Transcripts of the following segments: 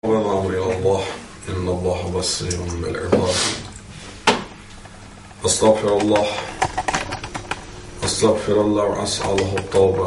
والأمر إلى الله إن الله بصير بالعباد أستغفر الله وأسأله التوبة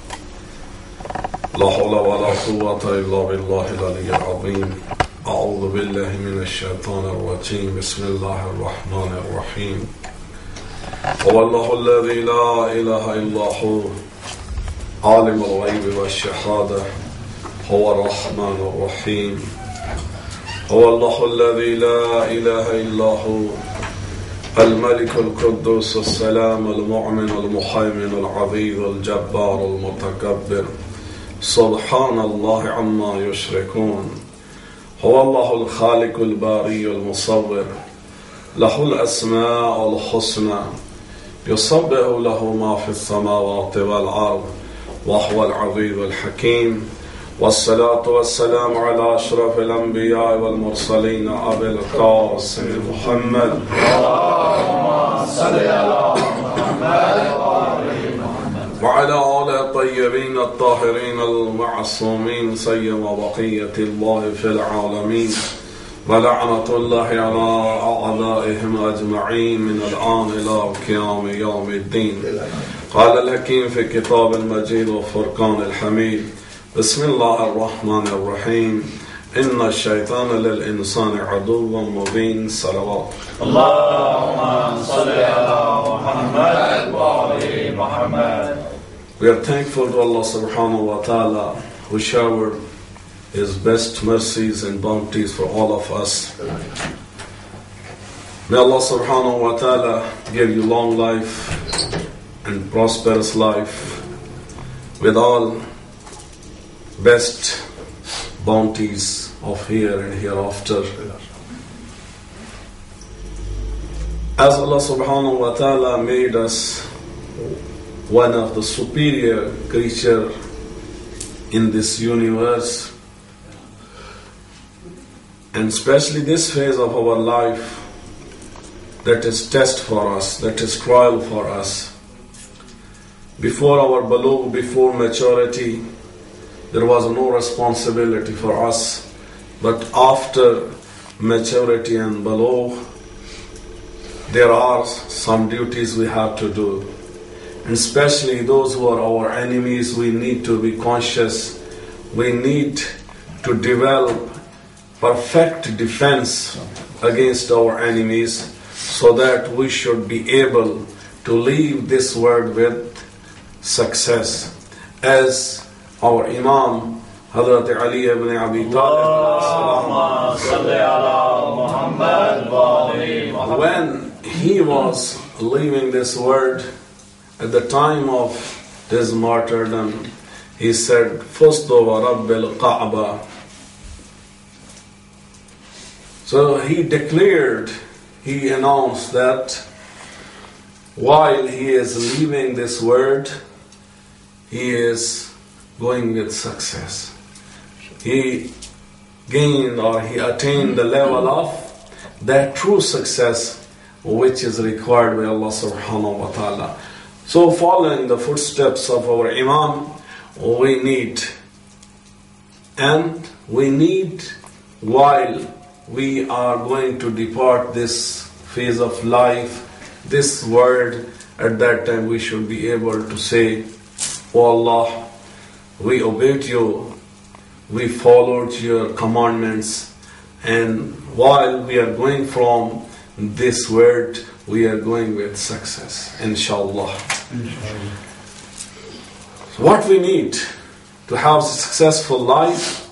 لا حول ولا قوة إلا بالله العلي العظيم أعوذ بالله من الشيطان الرجيم بسم الله الرحمن الرحيم هو الله الذي لا إله إلا هو عالم الغيب والشهادة هو الرحمن الرحيم هو الله الذي لا إله إلا هو الملك القدوس السلام المؤمن المهيمن العزيز الجبار المتكبر سبحان الله عما يشركون هو الله الخالق الباري المصور له الأسماء الحسنى يسبح له ما في السماوات والأرض وهو العزيز الحكيم والصلاة والسلام على أشرف الأنبياء والمرسلين أبي القاسم محمد اللهم صل على محمد وعلى آل الطيبين الطاهرين المعصومين سيما بقية الله في العالمين ولعنة الله على أعدائهم أجمعين من الآن إلى قيام يوم الدين قال الحكيم في كتاب المجيد والفرقان الحميد بسم الله الرحمن الرحيم إن الشيطان للإنسان عدو مبين صلوات اللهم صل على محمد وعلى محمد. We are thankful to Allah subhanahu wa ta'ala who showered His best mercies and bounties for all of us. May Allah subhanahu wa ta'ala give you long life and prosperous life with all best bounties of here and hereafter. As Allah subhanahu wa ta'ala made us one of the superior creature in this universe, and especially this phase of our life that is test for us, that is trial for us. Before our bulugh, before maturity, there was no responsibility for us, but after maturity and bulugh, there are some duties we have to do. And especially those who are our enemies, we need to be conscious. We need to develop perfect defense against our enemies so that we should be able to leave this world with success. As our Imam Hazrat Ali ibn Abi Talib, when he was leaving this world, at the time of his martyrdom, he said, Fustu wa Rabbil Kaaba. So he declared, he announced that while he is leaving this world, he is going with success. He gained or he attained the level of that true success which is required by Allah subhanahu wa ta'ala. So following the footsteps of our Imam, we need while we are going to depart this phase of life, this world, at that time we should be able to say, Oh Allah, we obeyed you, we followed your commandments, and while we are going from this world, we are going with success, inshallah. So what we need to have a successful life,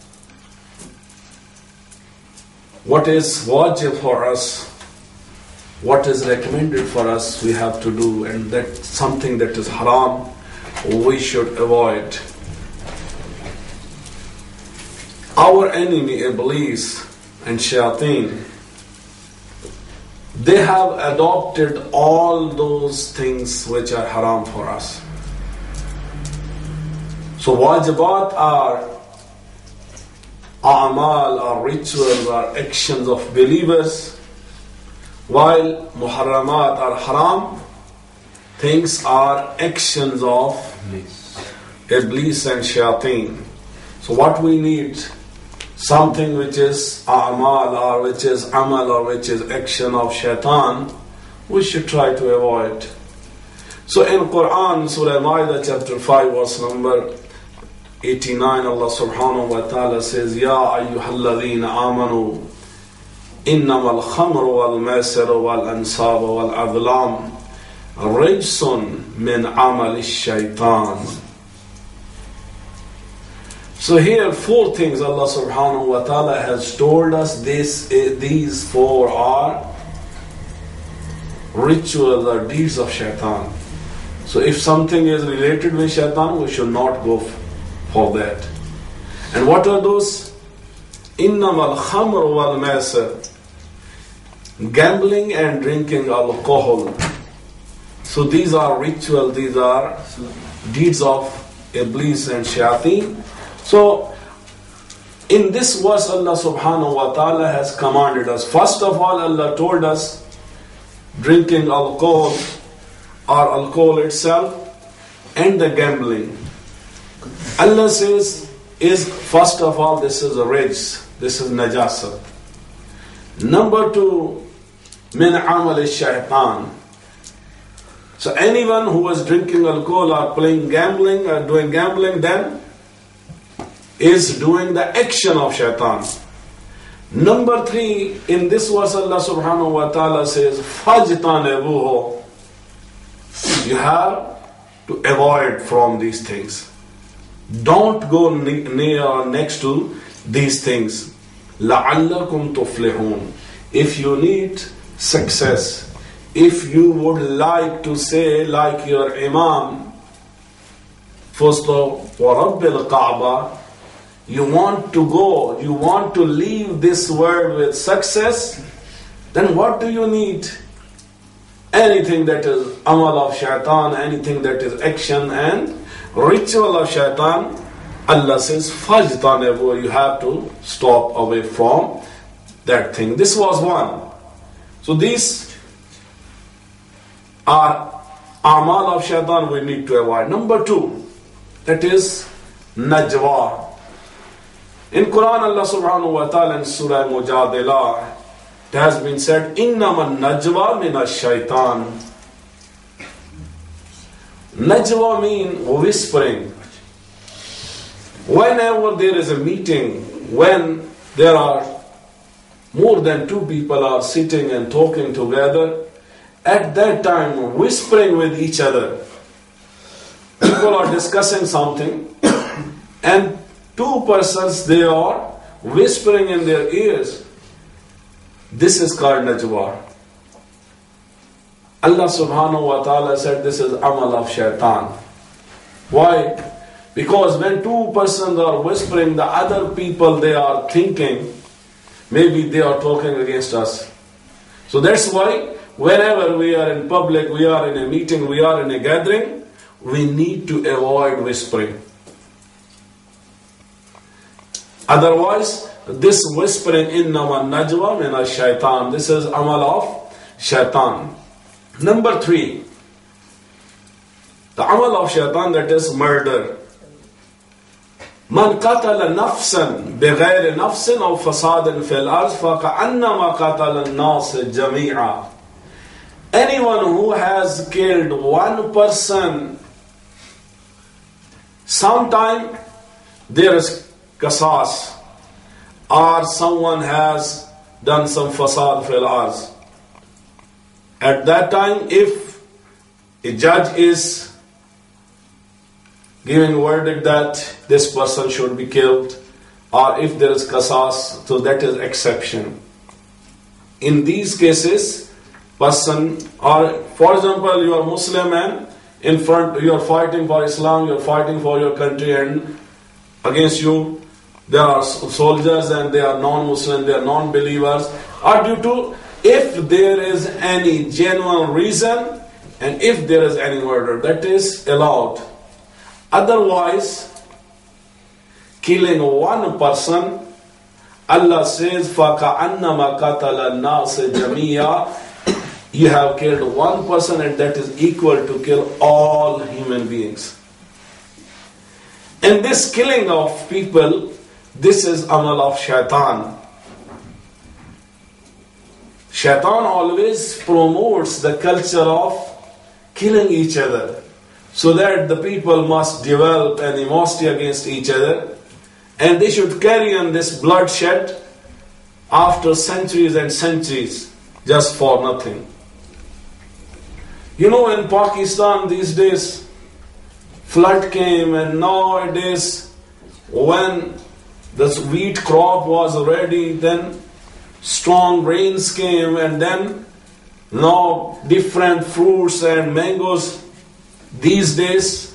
what is wajib for us, what is recommended for us, we have to do, and that something that is haram, we should avoid. Our enemy, Iblis and Shayateen, they have adopted all those things which are haram for us. So wajibat are a'mal, are rituals, are actions of believers, while muharramat are haram, things are actions of Iblis and Shayateen. So what we need, something which is a'mal or which is amal or which is action of shaitan, we should try to avoid. So in Quran, Surah Ma'idah chapter 5 verse number 89, Allah subhanahu wa ta'ala says, Ya ayyuhalladhina amanu innama al-khamru wal-maisiru wal-ansabu wal-adlam rijsun min amal shaitan. So here 4 things Allah subhanahu wa ta'ala has told us. These 4 are rituals or deeds of shaitan. So if something is related with shaitan, we should not go for that. And what are those? Innamal khamr wal maisir, gambling and drinking alcohol. So these are rituals, these are deeds of Iblis and Shayateen. So in this verse Allah subhanahu wa ta'ala has commanded us. First of all, Allah told us drinking alcohol or alcohol itself and the gambling. Allah says first of all, this is a rijs, this is najasa. Number 2, min amal shaitan. So anyone who is drinking alcohol or playing gambling or doing gambling, then is doing the action of shaitan. Number 3, in this verse Allah subhanahu wa ta'ala says, fajtanibuhu. You have to avoid from these things. Don't go near or next to these things. لَعَلَّكُمْ تُفْلِحُونَ. If you need success, if you would like to say like your Imam, first of وَرَبِّ الْقَعْبَةِ, you want to go, you want to leave this world with success, then what do you need? Anything that is amal of shaitan, anything that is action and ritual of shaitan, Allah says, fajtanibu, you have to stop away from that thing. This was one. So these are amal of shaitan we need to avoid. Number 2, that is najwa. In Quran, Allah subhanahu wa ta'ala in Surah Mujadilah, it has been said, Innama najwa min ash-shaytan. Najwa means whispering. Whenever there is a meeting, when there are more than 2 people are sitting and talking together, at that time whispering with each other. People are discussing something and 2 persons, they are whispering in their ears. This is called najwa. Allah subhanahu wa ta'ala said this is amal of shaitan. Why? Because when 2 persons are whispering, the other people, they are thinking, maybe they are talking against us. So that's why whenever we are in public, we are in a meeting, we are in a gathering, we need to avoid whispering. Otherwise, this whispering, innama najwa min ash-shaytan, this is amal of shaitan. Number 3, the amal of shaitan, that is murder. Man qatala nafsan bighayri nafsin aw fasadin fil ard faka'annama qatala an-nas jami'a. Anyone who has killed 1 person, sometime there is qasas, or someone has done some fasad fil ard. At that time, if a judge is giving verdict that this person should be killed, or if there is qasas, so that is exception. In these cases, person, or for example, you are Muslim and in front you are fighting for Islam, you are fighting for your country, and against you there are soldiers and they are non-Muslim, they are non-believers, or due to, if there is any genuine reason and if there is any murder, that is allowed. Otherwise, killing 1 person, Allah says, فَكَأَنَّمَا قَتَلَ النَّاسَ جَمِيعًا, you have killed 1 person and that is equal to kill all human beings. And this killing of people, This is amal of shaitan. Shaitan always promotes the culture of killing each other, so that the people must develop animosity against each other, and they should carry on this bloodshed after centuries and centuries, just for nothing. You know, in Pakistan these days, flood came, and nowadays, when the wheat crop was ready, then strong rains came, and then now different fruits and mangoes. These days,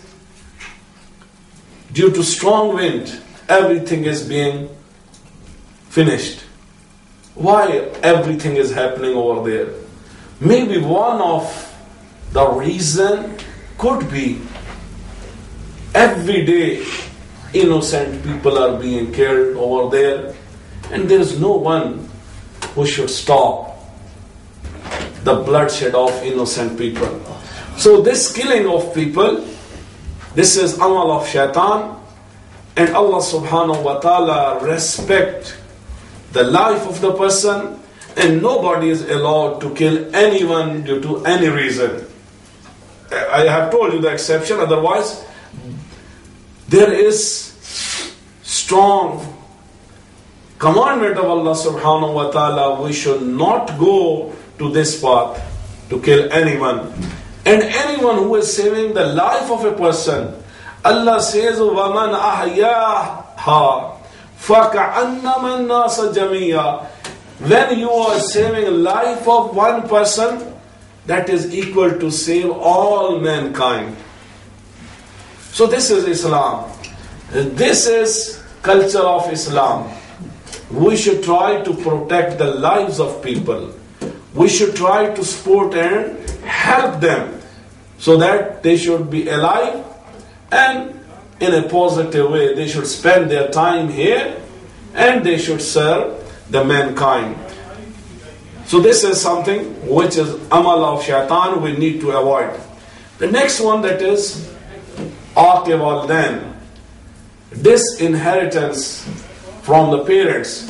due to strong wind, everything is being finished. Why everything is happening over there? Maybe one of the reason could be every day innocent people are being killed over there, and there is no one who should stop the bloodshed of innocent people. So this killing of people, this is amal of shaitan, and Allah subhanahu wa ta'ala respect the life of the person, and nobody is allowed to kill anyone due to any reason. I have told you the exception, otherwise there is strong commandment of Allah subhanahu wa ta'ala, we should not go to this path to kill anyone. And anyone who is saving the life of a person, Allah says, وَمَنْ أَحْيَاهَا فَكَأَنَّمَا النَّاسَ جَمِيعًا. When you are saving the life of one person, that is equal to save all mankind. So this is Islam. This is culture of Islam. We should try to protect the lives of people. We should try to support and help them so that they should be alive, and in a positive way they should spend their time here and they should serve the mankind. So this is something which is amal of shaitan we need to avoid. The next one, that is aqi walidain, disinheritance from the parents.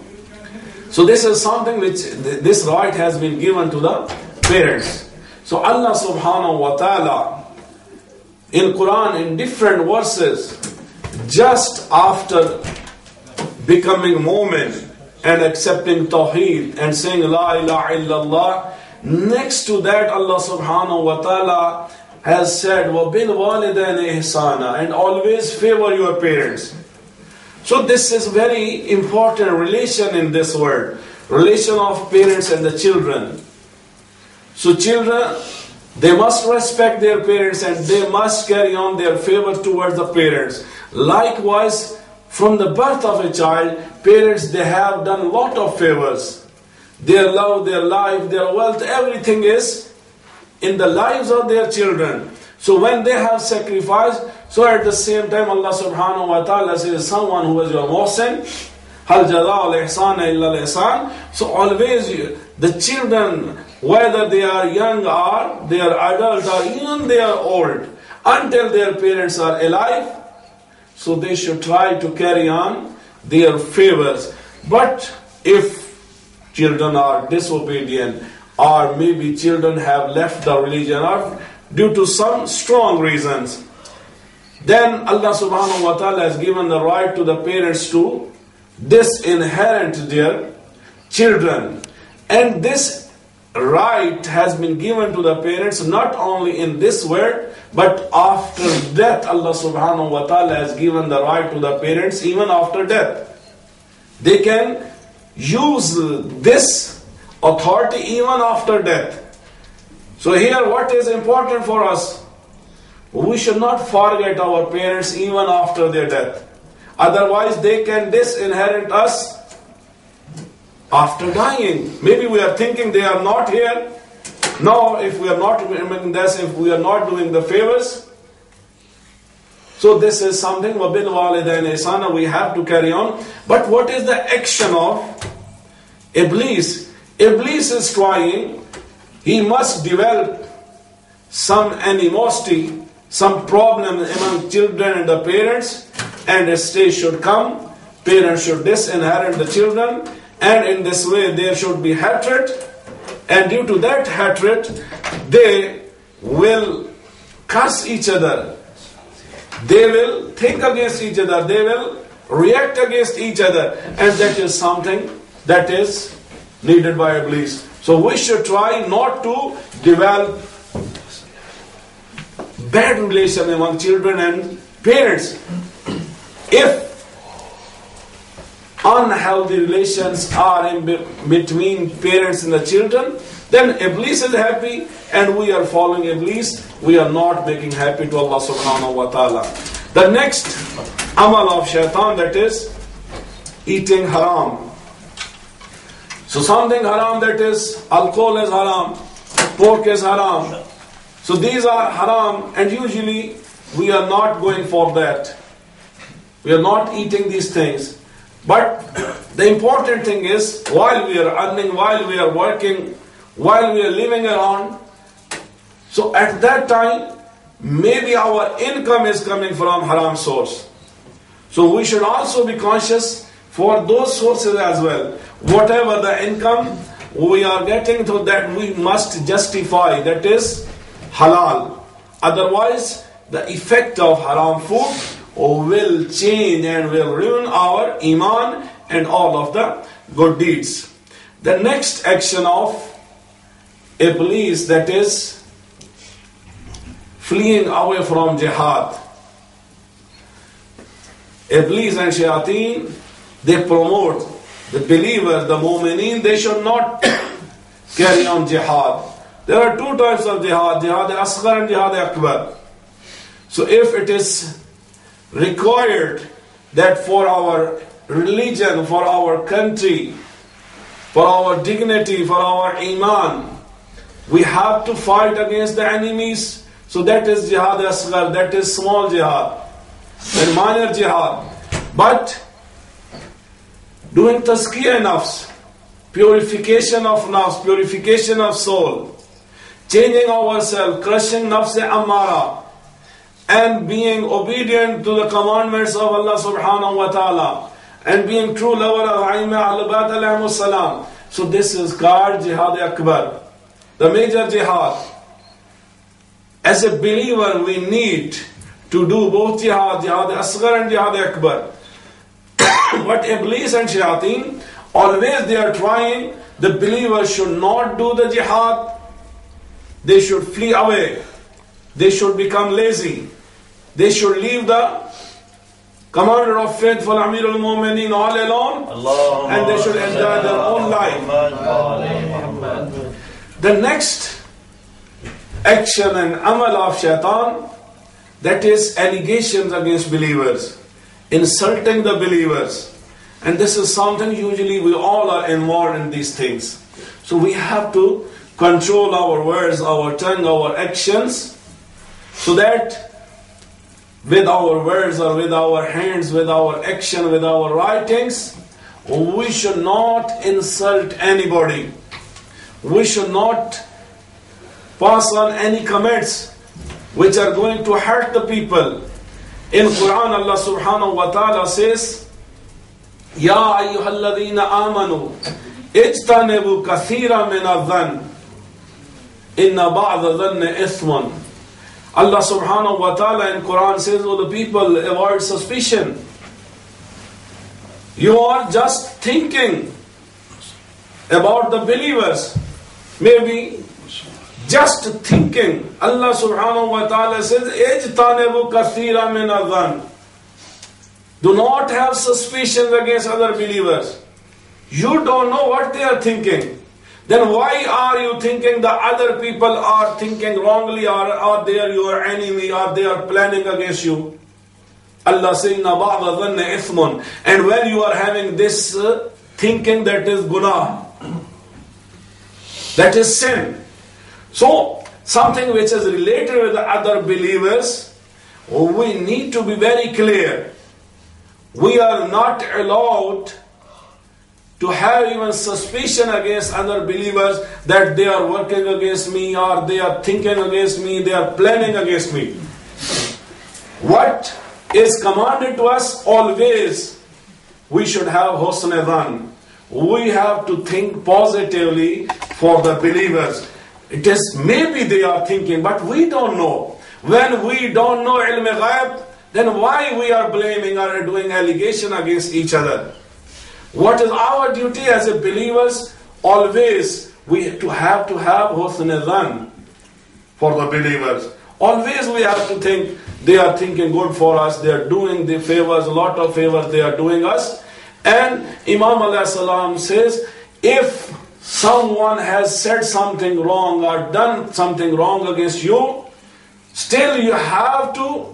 So this is something which this right has been given to the parents. So Allah subhanahu wa ta'ala in Quran, in different verses, just after becoming mu'min and accepting tawheed and saying la ilaha illallah, next to that Allah subhanahu wa ta'ala has said وَبِالْ وَالِدَيْنِ إِحْسَانًا, and always favor your parents. So this is very important relation in this world, relation of parents and the children. So children, they must respect their parents and they must carry on their favor towards the parents. Likewise, from the birth of a child, parents, they have done a lot of favors. Their love, their life, their wealth, everything is in the lives of their children. So when they have sacrificed, so at the same time Allah subhanahu wa ta'ala says, someone who is your muhsin, hal jaza'u al-ihsan illa al-ihsan. So always the children, whether they are young or they are adult or even they are old, until their parents are alive, so they should try to carry on their favors. But if children are disobedient, or maybe children have left the religion or due to some strong reasons, then Allah subhanahu wa ta'ala has given the right to the parents to disinherit their children. And this right has been given to the parents not only in this world, but after death. Allah subhanahu wa ta'ala has given the right to the parents even after death. They can use this authority even after death. So here what is important for us? We should not forget our parents even after their death. Otherwise they can disinherit us after dying. Maybe we are thinking they are not here. No, if we are not remembering this, if we are not doing the favors. So this is something وَبِالْ وَالِدَيْنِ إِحْسَانًا we have to carry on. But what is the action of Iblis? Iblis is trying, he must develop some animosity, some problem among children and the parents, and a stage should come parents should disinherit the children, and in this way there should be hatred, and due to that hatred they will curse each other, they will think against each other, they will react against each other, and that is something that is needed by Iblis. So we should try not to develop bad relation among children and parents. If unhealthy relations are in between parents and the children, then Iblis is happy and we are following Iblis. We are not making happy to Allah subhanahu wa ta'ala. The next amal of shaitan, that is eating haram. So something haram, that is alcohol is haram, pork is haram. So these are haram, and usually we are not going for that. We are not eating these things. But the important thing is, while we are earning, while we are working, while we are living around, so at that time, maybe our income is coming from haram source. So we should also be conscious for those sources as well. Whatever the income we are getting, to that we must justify, that is halal. Otherwise, the effect of haram food will change and will ruin our iman and all of the good deeds. The next action of Iblis, that is fleeing away from jihad. Iblis and shayateen, they promote the believers, the mu'mineen, they should not carry on jihad. There are two types of jihad, jihad asghar and jihad akbar. So if it is required that for our religion, for our country, for our dignity, for our iman, we have to fight against the enemies, so that is jihad asghar, that is small jihad, and minor jihad. But doing tazkiyah nafs, purification of nafs, purification of soul, changing ourselves, crushing nafs ammara, and being obedient to the commandments of Allah subhanahu wa ta'ala, and being true lover of Aimah al-Abad alayhimus salam. So this is called jihad akbar, the major jihad. As a believer, we need to do both jihad, jihad asghar and jihad akbar. But Iblis and shayateen, always they are trying, the believer should not do the jihad, they should flee away, they should become lazy, they should leave the commander of faithful Amir al-Mu'mineen all alone, and they should enjoy their own life. The next action and amal of shaitan, that is allegations against believers, insulting the believers. And this is something usually we all are involved in these things. So we have to control our words, our tongue, our actions, so that with our words or with our hands, with our action, with our writings, we should not insult anybody. We should not pass on any comments which are going to hurt the people. In Quran, Allah subhanahu wa ta'ala says, Ya ayyuhalladhina amanu, ijtanibu kathira min adh-dhann, inna ba'da dhanni ithmun. Allah subhanahu wa ta'ala in Quran says, oh, the people, avoid suspicion. You are just thinking about the believers. Maybe just thinking. Allah subhanahu wa ta'ala says, Ijtanibu kathira min adh-dhann. Do not have suspicions against other believers. You don't know what they are thinking. Then why are you thinking the other people are thinking wrongly, or they are your enemy, or they are planning against you? Allah says, "Inna ba'da dhanni ithmun." And when you are having this thinking, that is guna, that is sin. So, something which is related with the other believers, we need to be very clear. We are not allowed to have even suspicion against other believers that they are working against me, or they are thinking against me, they are planning against me. What is commanded to us? Always we should have husn dhan. We have to think positively for the believers. It is maybe they are thinking, but we don't know. When we don't know ilm ghaib, then why we are blaming or doing allegation against each other? What is our duty as a believers? Always we have husn dhan for the believers. Always we have to think they are thinking good for us, they are doing the favors, a lot of favors they are doing us. And Imam alayhi salam says, if someone has said something wrong or done something wrong against you, still you have to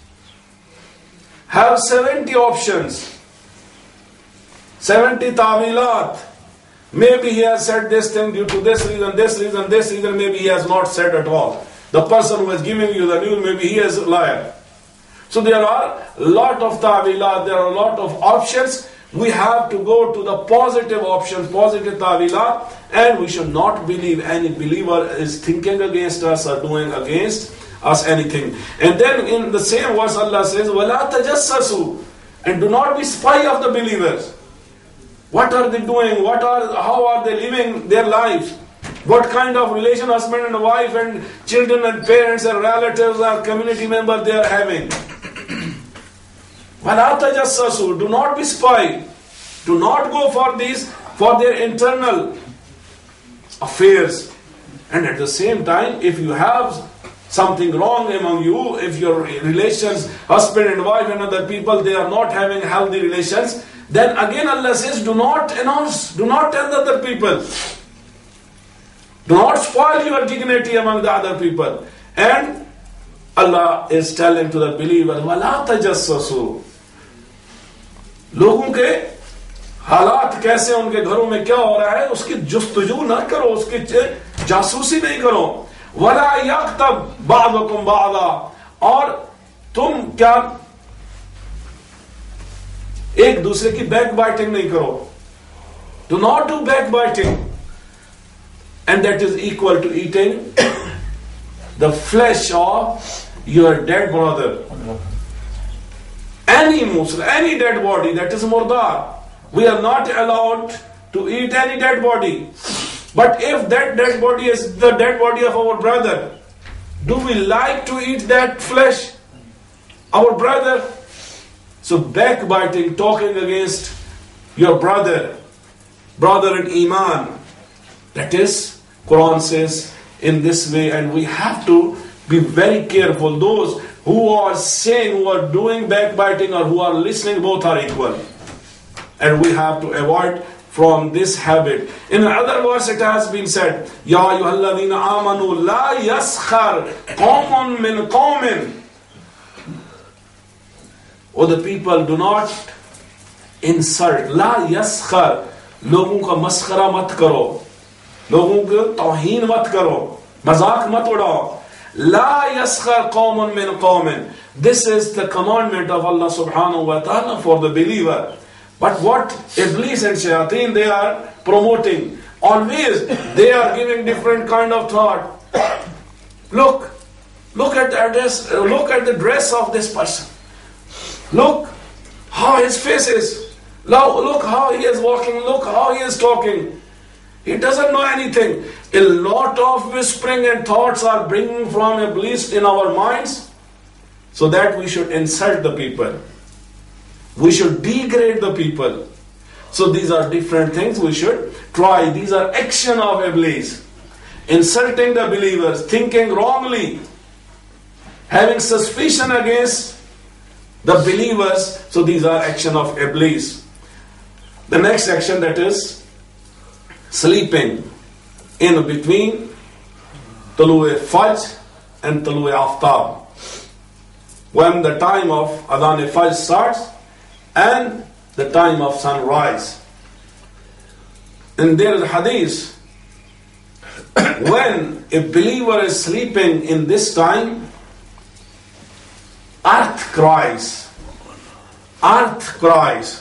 have 70 options, 70 tawilat. Maybe he has said this thing due to this reason, maybe he has not said at all. The person who is giving you the news, maybe he is a liar. So there are a lot of tawilat, there are a lot of options. We have to go to the positive options, positive tawilat, and we should not believe any believer is thinking against us or doing against us anything. And then in the same verse Allah says, وَلَا تَجَسَّسُوا, and do not be spy of the believers. What are they doing? How are they living their lives? What kind of relation husband and wife and children and parents and relatives or community members they are having? وَلَا تَجَسَّسُوا, do not be spy. Do not go for their internal affairs. And at the same time, if you have something wrong among you, if your relations, husband and wife and other people, they are not having healthy relations, then again Allah says, do not announce, do not tell the other people. Do not spoil your dignity among the other people. And Allah is telling to the believers, وَلَا تَجَسَّسُوا, लोगों के हालात कैसे उनके घरों में क्या हो रहा है उसकी जुस्तजू ना करो, उसकी जासूसी नहीं करो. वला यक्तब बादुकुम बादा, और तुम क्या एक दूसरे की बैक बाइटिंग नहीं करो. Do not do backbiting. And that is equal to eating the flesh of your dead brother. Any Muslim, any dead body, that is murdar. We are not allowed to eat any dead body. But if that dead body is the dead body of our brother, do we like to eat that flesh? Our brother? So backbiting, talking against your brother in Iman, that is, Quran says in this way, and we have to be very careful. Those who are saying, who are doing backbiting or who are listening, both are equal. And we have to avoid from this habit. In another verse it has been said, Ya ayyuhalladhina amanu la yaskhar qawmun min qawmin. O the people, do not insult. La yaskhar. लोगों का मस्खरा मत करो, लोगों को तौहीन मत करो, मजाक मत उड़ाओ. ला यस्खर qawmun min qawmin. This is the commandment of Allah subhanahu wa ta'ala for the believer. But what Iblis and Shayateen, they are promoting. Always they are giving different kind of thought. Look at the dress, look at the dress of this person. Look how his face is. Look how he is walking. Look how he is talking. He doesn't know anything. A lot of whispering and thoughts are bringing from Iblis in our minds, so that we should insult the people. We should degrade the people. So these are different things we should try. These are action of Iblis. Insulting the believers, thinking wrongly, having suspicion against the believers. So these are action of Iblis. The next action, that is sleeping in between Tulu'e Fajr and Tulu'e Aftab. When the time of Adhan Fajr starts and the time of sunrise. And there is a hadith, when a believer is sleeping in this time, earth cries. Earth cries.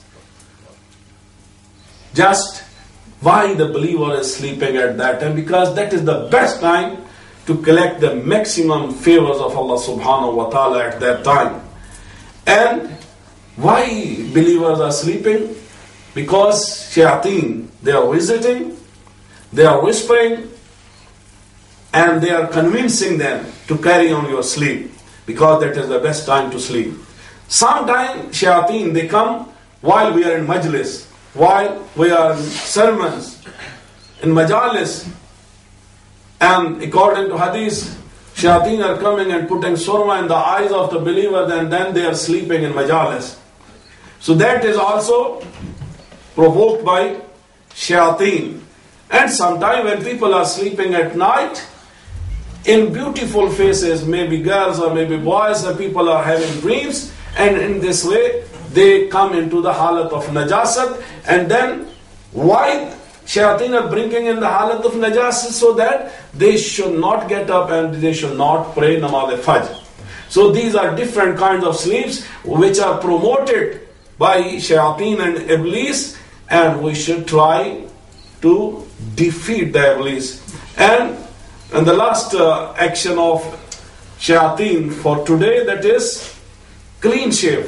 Just why the believer is sleeping at that time? Because that is the best time to collect the maximum favors of Allah subhanahu wa ta'ala at that time. And Why believers are sleeping? Because shayateen, they are visiting, they are whispering, and they are convincing them to carry on your sleep, because that is the best time to sleep. Sometimes shayateen, they come while we are in majlis, while we are in sermons, in majalis, and according to hadith, shayateen are coming and putting surma in the eyes of the believers, and then they are sleeping in majalis. So that is also provoked by shayateen. And sometimes when people are sleeping at night, in beautiful faces, maybe girls or maybe boys, the people are having dreams, and in this way they come into the halat of najasat. And then why shayateen are bringing in the halat of najasat? So that they should not get up and they should not pray namaz fajr. So these are different kinds of sleeps which are promoted by shayateen and iblis, and we should try to defeat the iblis. And the last action of shayateen for today, that is clean shave.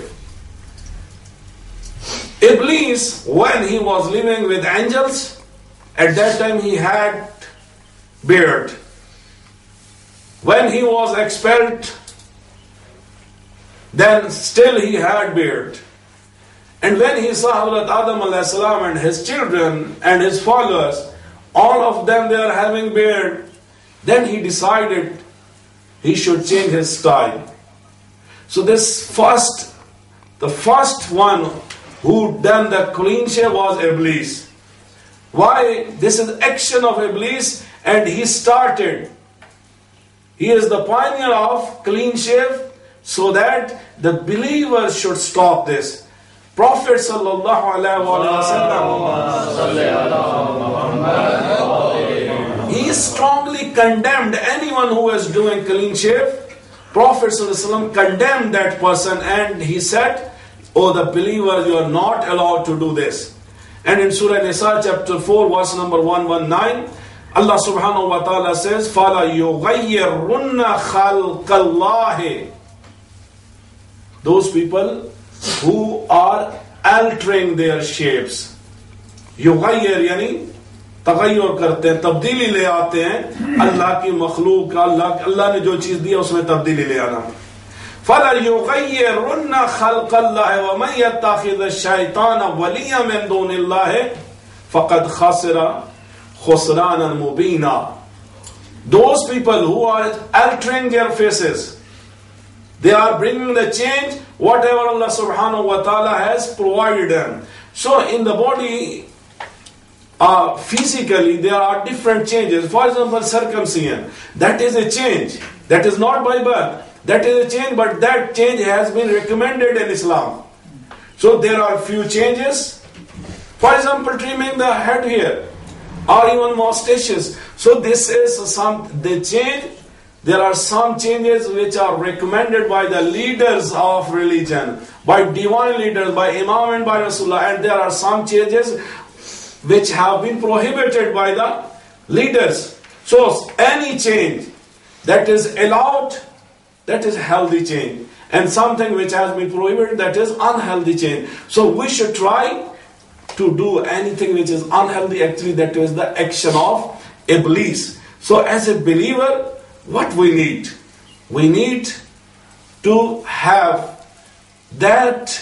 Iblis, when he was living with angels, at that time he had beard. When he was expelled, then still he had beard. And when he saw Hazrat Adam alayhi salam and his children and his followers, all of them they are having beard, then he decided he should change his style. So the first one who done the clean shave was Iblis. Why? This is action of Iblis, and he started. He is the pioneer of clean shave, so that the believers should stop this. Prophet sallallahu alaihi wasallam, he strongly condemned anyone who was doing clean shave. Prophet sallallahu alaihi wasallam condemned that person, and he said, "Oh, the believers, you are not allowed to do this." And in Surah Nisa chapter 4 verse number 119, Allah subhanahu wa ta'ala says, فَلَا يُغَيِّرُنَّ خَلْقَ اللَّهِ. Those people who are altering their shapes. युगय्यर यानी तगय्युर करते हैं, तब्दीली ले आते हैं अल्लाह की मखलूक, अल्लाह ने जो चीज दी है उसमें तब्दीली ले आना. فَلَا يُغَيِّرُنَّ خَلْقَ اللَّهِ وَمَنْ يَتَّخِذَ الشَّيْطَانَ وَلِيًّا مِنْ دُونِ اللَّهِ فَقَدْ خَسِرَ خُسْرَانًا مُبِينًا. Those people who are altering their faces, they are bringing the change, whatever Allah subhanahu wa ta'ala has provided them. So in the body, physically there are different changes. For example, circumcision, that is a change. That is not by birth. That is a change, but that change has been recommended in Islam. So there are few changes. For example, trimming the head hair, or even mustaches. So this is the change. There are some changes which are recommended by the leaders of religion, by divine leaders, by Imam and by Rasulullah. And there are some changes which have been prohibited by the leaders. So any change that is allowed, that is healthy change. And something which has been prohibited, that is unhealthy change. So we should try to do anything which is unhealthy. Actually, that is the action of Iblis. So as a believer, what we need? We need to have that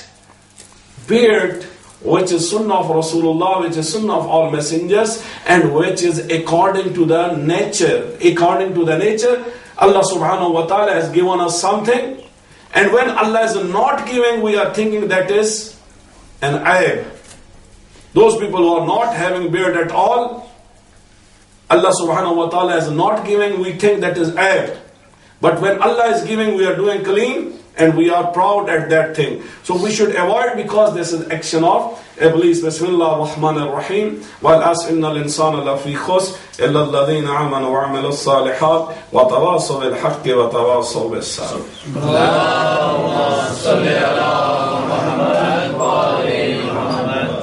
beard which is sunnah of Rasulullah, which is sunnah of all messengers, and which is according to the nature. According to the nature, Allah subhanahu wa ta'ala has given us something, and when Allah is not giving, we are thinking that is an aib. Those people who are not having beard at all, Allah subhanahu wa ta'ala is not giving, we think that is aib. But when Allah is giving, we are doing clean, and we are proud at that thing. So we should avoid, because this is action of Iblis. Bismillah ar-Rahman ar-Rahim. Wal asr innal insana lafi khusr illa alladhina amanu wa amilu salihat wa tawasaw bil haqqi wa tawasaw bis sabr. Allahumma salli ala Muhammad wa ali Muhammad.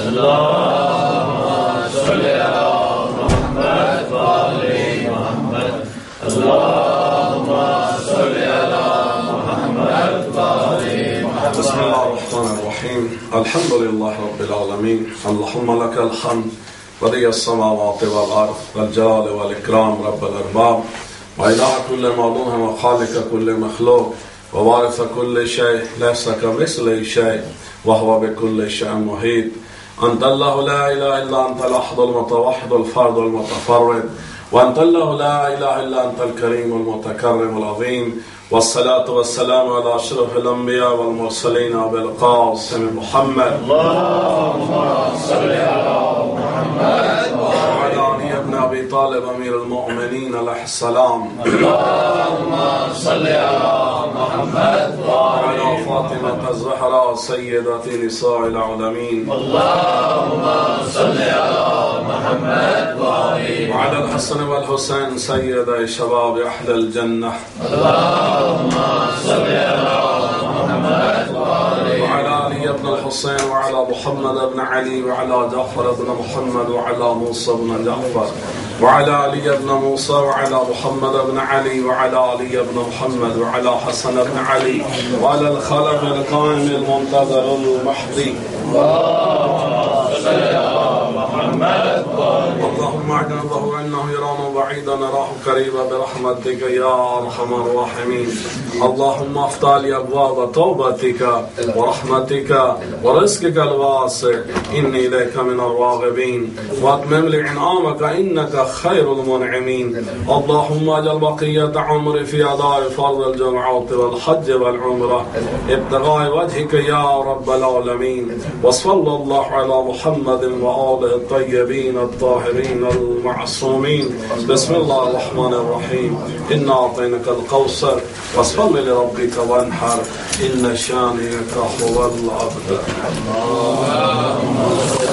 Allahumma salli ala Muhammad wa ali Muhammad. Allahumma salli ala Muhammad wa ali Muhammad. Bismillah ar-Rahman ar-Rahim. الحمد لله رب العالمين اللهم لك الحمد بديع السماوات والأرض والجلال والإكرام رب الأرباب وإله كل معلوم وخالق كل مخلوق ووارث كل شيء ليس كمثله شيء وهو بكل شيء محيط أنت الله لا إله إلا أنت الأحد المتوحد الفرد المتفرد وأنت الله لا إله إلا أنت الكريم المتكرم العظيم والصلاة والسلام على أشرف الأنبياء والمرسلين أبي القاسم محمد اللهم صل على محمد وعلى علي بن أبي طالب أمير المؤمنين عليه السلام اللهم صل على محمد وعلى فاطمة الزهراء سيدة نساء العالمين اللهم صل على محمد وعلى الحسن والحسين سيدي شباب أهل الجنة اللهم صل على محمد وعلى علي بن الحسين وعلى محمد بن علي وعلى جعفر بن محمد وعلى موسى بن جعفر وعلى علي بن موسى وعلى محمد بن علي وعلى علي بن محمد وعلى حسن بن علي وعلى الخلف القائم المنتظر المهدي اللهم اعنا له انه يرانا بعيدا نراه قريبا برحمتك يا ارحم الراحمين. اللهم افتح لي ابواب توبتك ورحمتك ورزقك الواسع اني اليك من الراغبين واتمم لي انعامك انك خير المنعمين. اللهم اجعل بقيه عمري في اداء فرض الجمعات والحج والعمره ابتغاء وجهك يا رب العالمين. وصلى الله على محمد وآله الطيبين الطاهرين المعصومين. بسم الله الرحمن الرحيم. إنا أعطيناك الكوثر فصل لربك وانحر إن شانئك هو الأبتر.